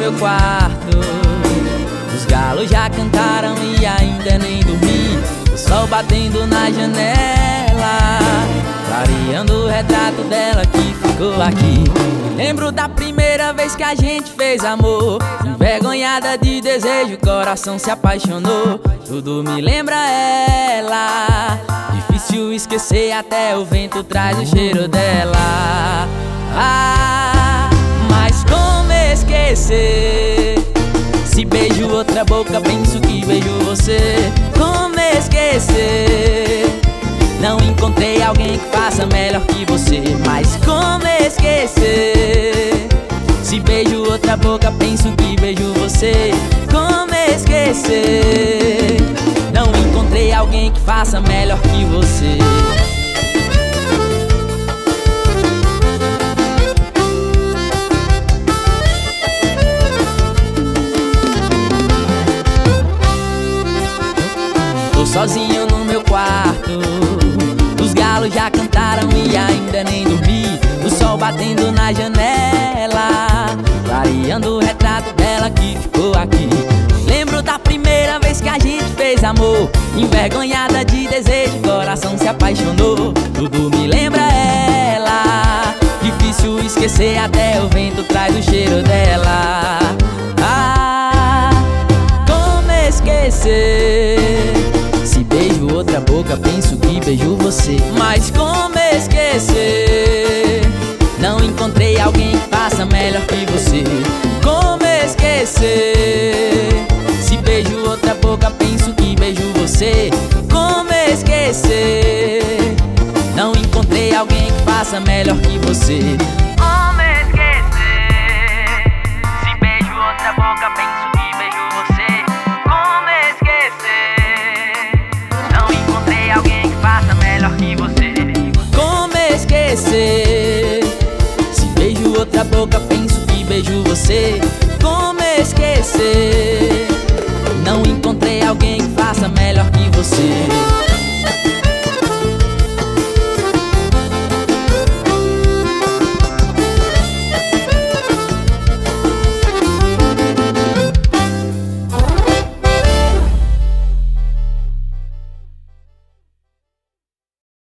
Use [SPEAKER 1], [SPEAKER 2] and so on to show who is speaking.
[SPEAKER 1] meu quarto. Os galos já cantaram e ainda nem dormi. O sol batendo na janela, clareando o retrato dela que ficou aqui. Lembro da primeira vez que a gente fez amor. Envergonhada de desejo, o coração se apaixonou. Tudo me lembra ela. Difícil esquecer, até o vento traz o cheiro dela. Ah, mas como esquecer? Se beijo outra boca, penso que beijo você. Como esquecer? Não encontrei alguém que faça melhor que você. Mas como esquecer? Se beijo outra boca, penso que beijo você. Como esquecer? Não encontrei alguém que faça melhor que você. Tô sozinho no meu quarto. Os galos já cantaram e ainda nem dormi. O sol batendo na janela, clareando o retrato dela que ficou aqui. Lembro da primeira vez que a gente fez amor. Envergonhada de desejo, o coração se apaixonou. Tudo me lembra ela. Difícil esquecer, até o vento traz o cheiro dela. Ah, como esquecer? Se beijo outra boca, penso que beijo você. Mas como esquecer? Não encontrei alguém que faça melhor que você. Como esquecer? Se beijo outra boca, penso que beijo você. Como esquecer? Não encontrei alguém que faça melhor que você.
[SPEAKER 2] Como esquecer? Se beijo outra boca, penso que beijo você. Como esquecer? Não encontrei alguém que faça melhor que você.
[SPEAKER 1] Como esquecer? Se beijo outra boca, penso que beijo você. Como esquecer?